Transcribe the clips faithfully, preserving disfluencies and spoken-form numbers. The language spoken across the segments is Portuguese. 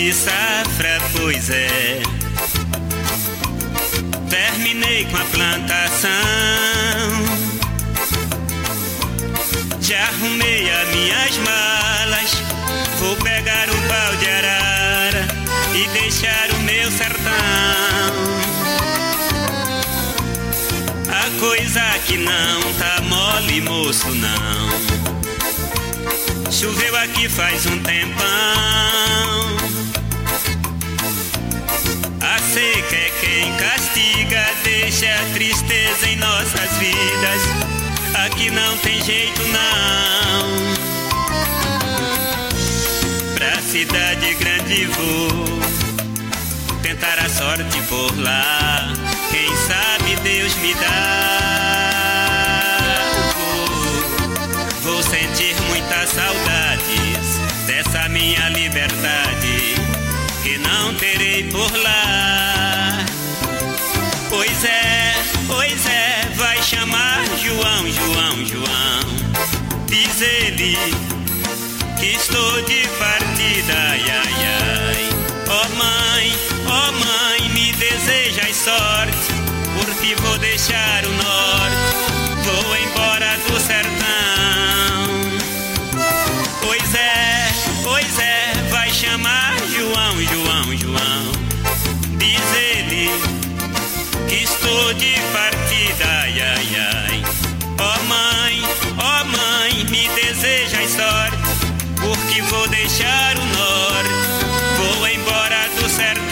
de safra, pois é. Terminei com a plantação, já arrumei as minhas malas, vou pegar um pau de arara e deixar o meu sertão. A coisa que não tá mole, moço, não. Choveu aqui faz um tempão, a seca é quem castiga, deixa tristeza em nossas vidas. Aqui não tem jeito não. Pra cidade grande vou tentar a sorte por lá, quem sabe Deus me dá. Vou, vou sentir muitas saudades dessa minha liberdade que não terei por lá. Pois é, pois é, vai chamar João, João, João. Diz ele que estou de partida, ai, ai, ai. Ó mãe, ó mãe, me desejas sorte, porque vou deixar o norte, vou embora do sertão. Pois é, pois é, vai chamar João, João, João. Diz ele que estou de partida, ai, ai, ai. Ó mãe, ó mãe, me desejas sorte, porque vou deixar o norte, vou embora do sertão.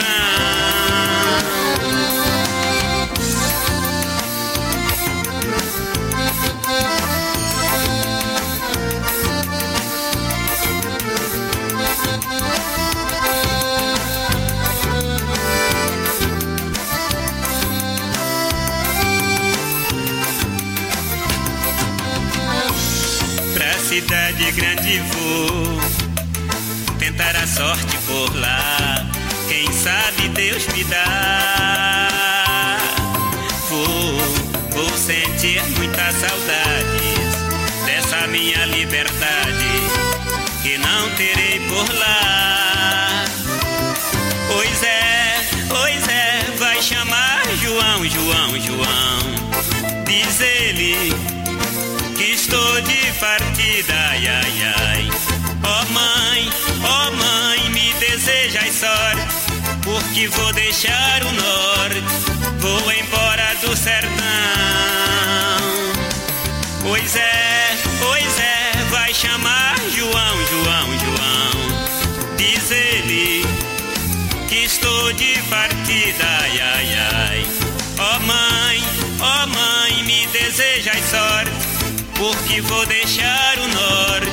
Cidade grande vou tentar a sorte por lá, quem sabe Deus me dá. Vou, vou sentir muitas saudades dessa minha liberdade que não terei por lá. Pois é, pois é, vai chamar João, João, João. Diz ele que estou de partida, ai, ai, ai. Ó mãe, ó mãe, me desejas sorte, porque vou deixar o norte, vou embora do sertão. Pois é, pois é, vai chamar João, João, João. Diz ele que estou de partida, ai, ai, ai. Ó mãe, ó mãe, me desejas sorte, porque vou deixar o norte,